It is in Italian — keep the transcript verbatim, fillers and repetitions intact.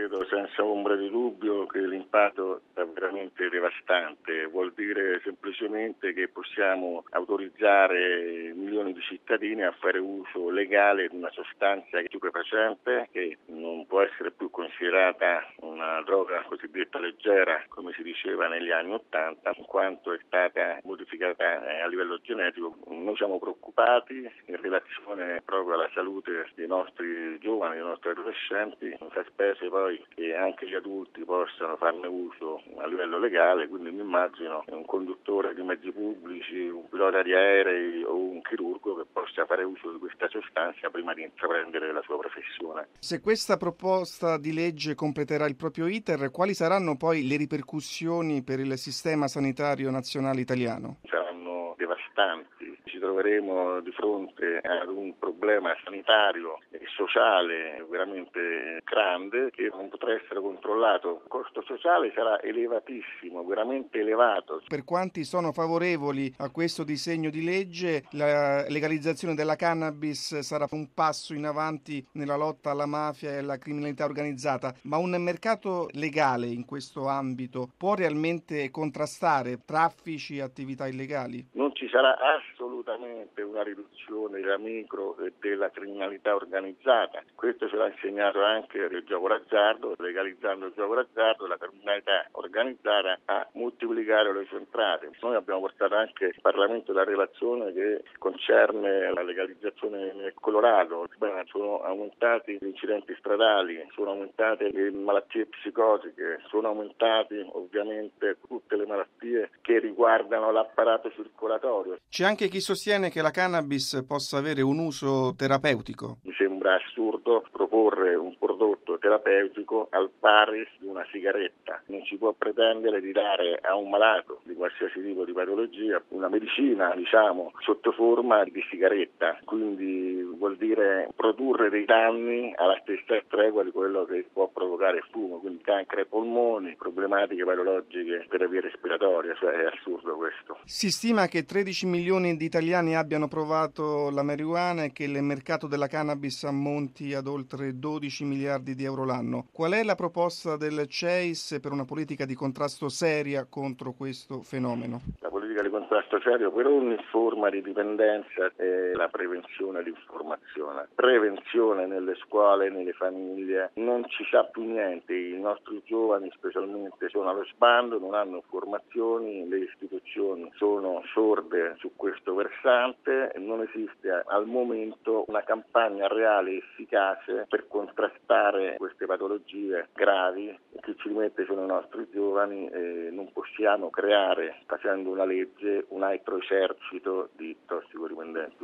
credo senza ombra di dubbio che l'impatto è veramente devastante. Vuol dire semplicemente che possiamo autorizzare milioni di cittadini a fare uso legale di una sostanza stupefacente che non può essere più considerata una droga cosiddetta leggera, come si diceva negli anni Ottanta, in quanto è stata modificata a livello genetico. Noi siamo preoccupati in relazione proprio alla salute dei nostri giovani, dei nostri adolescenti, fa specie poi che anche gli adulti possano farne uso a livello legale, quindi mi immagino un conduttore di mezzi pubblici, un pilota di aerei o un chirurgo che possa fare uso di questa sostanza prima di intraprendere la sua professione. Se questa proposta di legge completerà il proprio iter, quali saranno poi le ripercussioni per il sistema sanitario nazionale italiano? Saranno devastanti. Ci troveremo di fronte ad un problema sanitario e sociale veramente grande che non potrà essere controllato. Il costo sociale sarà elevatissimo, veramente elevato. Per quanti sono favorevoli a questo disegno di legge, la legalizzazione della cannabis sarà un passo in avanti nella lotta alla mafia e alla criminalità organizzata, ma un mercato legale in questo ambito può realmente contrastare traffici e attività illegali? Non ci sarà assolutamente una riduzione della micro e della criminalità organizzata. Questo ce l'ha insegnato anche il gioco d'azzardo. Legalizzando il gioco d'azzardo, la criminalità organizzata a moltiplicare le sue entrate. Noi abbiamo portato anche in Parlamento la relazione che concerne la legalizzazione nel Colorado. Beh, sono aumentati gli incidenti stradali, sono aumentate le malattie psicotiche, sono aumentati ovviamente tutte le malattie che riguardano l'apparato circolatorio. C'è anche chi sostiene che la cannabis possa avere un uso terapeutico. Mi sembra assurdo proporre un prodotto terapeutico al pari di una sigaretta. Non si può pretendere di dare a un malato di qualsiasi tipo di patologia una medicina, diciamo, sotto forma di sigaretta. Quindi vuol dire produrre dei danni alla stessa tregua di quello che può provocare il fumo, quindi cancro ai polmoni, problematiche patologiche per le vie respiratorie, cioè è assurdo questo. Si stima che tredici milioni di italiani abbiano provato la marijuana e che il mercato della cannabis ammonti ad oltre dodici miliardi di euro l'anno. Qual è la proposta del C E I S per una politica di contrasto seria contro questo fenomeno? La politica di contrasto serio per ogni forma di dipendenza è la prevenzione e l'informazione. Prevenzione nelle scuole, nelle famiglie, non ci sa più niente, i nostri giovani specialmente sono allo sbando, non hanno informazioni, le istituzioni sono sorde su questo versante, non esiste al momento una campagna reale e efficace per contrastare queste patologie gravi. Chi ci rimette sono i nostri giovani e non possiamo creare, facendo una legge, un altro esercito di tossicodipendenti.